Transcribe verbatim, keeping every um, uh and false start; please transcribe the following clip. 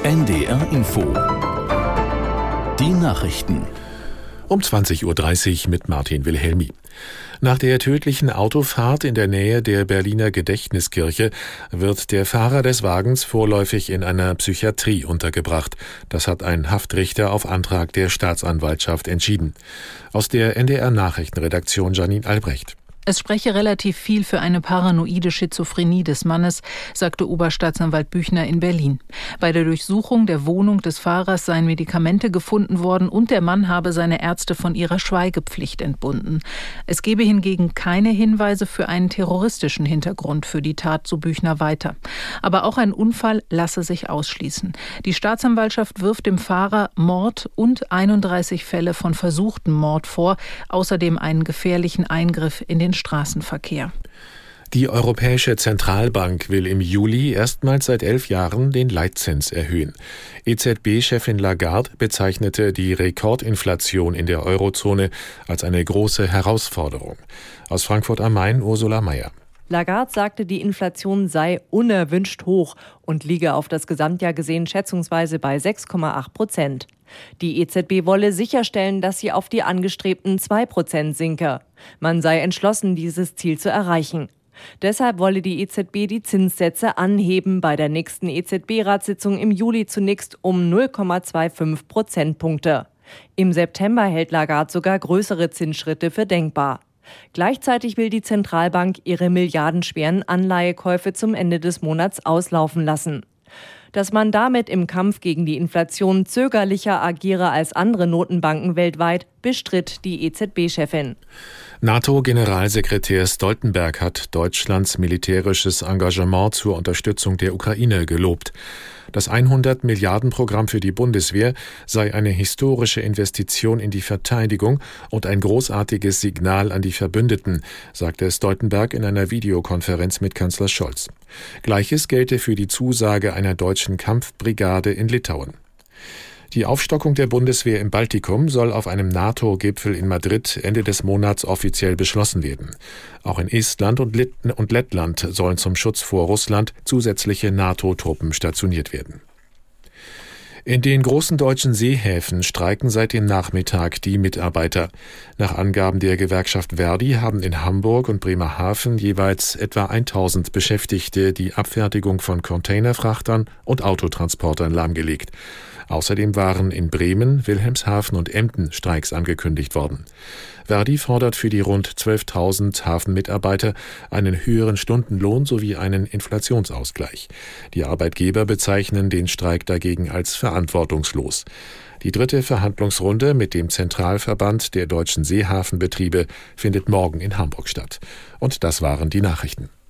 N D R Info. Die Nachrichten. Um zwanzig Uhr dreißig mit Martin Wilhelmi. Nach der tödlichen Autofahrt in der Nähe der Berliner Gedächtniskirche wird der Fahrer des Wagens vorläufig in einer Psychiatrie untergebracht. Das hat ein Haftrichter auf Antrag der Staatsanwaltschaft entschieden. Aus der N D R Nachrichtenredaktion Janine Albrecht. Es spreche relativ viel für eine paranoide Schizophrenie des Mannes, sagte Oberstaatsanwalt Büchner in Berlin. Bei der Durchsuchung der Wohnung des Fahrers seien Medikamente gefunden worden und der Mann habe seine Ärzte von ihrer Schweigepflicht entbunden. Es gebe hingegen keine Hinweise für einen terroristischen Hintergrund für die Tat, so Büchner weiter. Aber auch ein Unfall lasse sich ausschließen. Die Staatsanwaltschaft wirft dem Fahrer Mord und einunddreißig Fälle von versuchtem Mord vor, außerdem einen gefährlichen Eingriff in den Straßenverkehr. Die Europäische Zentralbank will im Juli erstmals seit elf Jahren den Leitzins erhöhen. E Z B-Chefin Lagarde bezeichnete die Rekordinflation in der Eurozone als eine große Herausforderung. Aus Frankfurt am Main Ursula Mayer. Lagarde sagte, die Inflation sei unerwünscht hoch und liege auf das Gesamtjahr gesehen schätzungsweise bei sechs Komma acht Prozent. Die E Z B wolle sicherstellen, dass sie auf die angestrebten zwei Prozent sinke. Man sei entschlossen, dieses Ziel zu erreichen. Deshalb wolle die E Z B die Zinssätze anheben, bei der nächsten E Z B-Ratssitzung im Juli zunächst um null Komma fünfundzwanzig Prozentpunkte. Im September hält Lagarde sogar größere Zinsschritte für denkbar. Gleichzeitig will die Zentralbank ihre milliardenschweren Anleihekäufe zum Ende des Monats auslaufen lassen. Dass man damit im Kampf gegen die Inflation zögerlicher agiere als andere Notenbanken weltweit, bestritt die E Z B-Chefin. NATO-Generalsekretär Stoltenberg hat Deutschlands militärisches Engagement zur Unterstützung der Ukraine gelobt. Das hundert Milliarden Programm für die Bundeswehr sei eine historische Investition in die Verteidigung und ein großartiges Signal an die Verbündeten, sagte Stoltenberg in einer Videokonferenz mit Kanzler Scholz. Gleiches gelte für die Zusage einer deutschen Kampfbrigade in Litauen. Die Aufstockung der Bundeswehr im Baltikum soll auf einem NATO-Gipfel in Madrid Ende des Monats offiziell beschlossen werden. Auch in Estland und, Lit- und Lettland sollen zum Schutz vor Russland zusätzliche NATO-Truppen stationiert werden. In den großen deutschen Seehäfen streiken seit dem Nachmittag die Mitarbeiter. Nach Angaben der Gewerkschaft Verdi haben in Hamburg und Bremerhaven jeweils etwa tausend Beschäftigte die Abfertigung von Containerfrachtern und Autotransportern lahmgelegt. Außerdem waren in Bremen, Wilhelmshaven und Emden Streiks angekündigt worden. Verdi fordert für die rund zwölftausend Hafenmitarbeiter einen höheren Stundenlohn sowie einen Inflationsausgleich. Die Arbeitgeber bezeichnen den Streik dagegen als verantwortungslos. Die dritte Verhandlungsrunde mit dem Zentralverband der deutschen Seehafenbetriebe findet morgen in Hamburg statt. Und das waren die Nachrichten.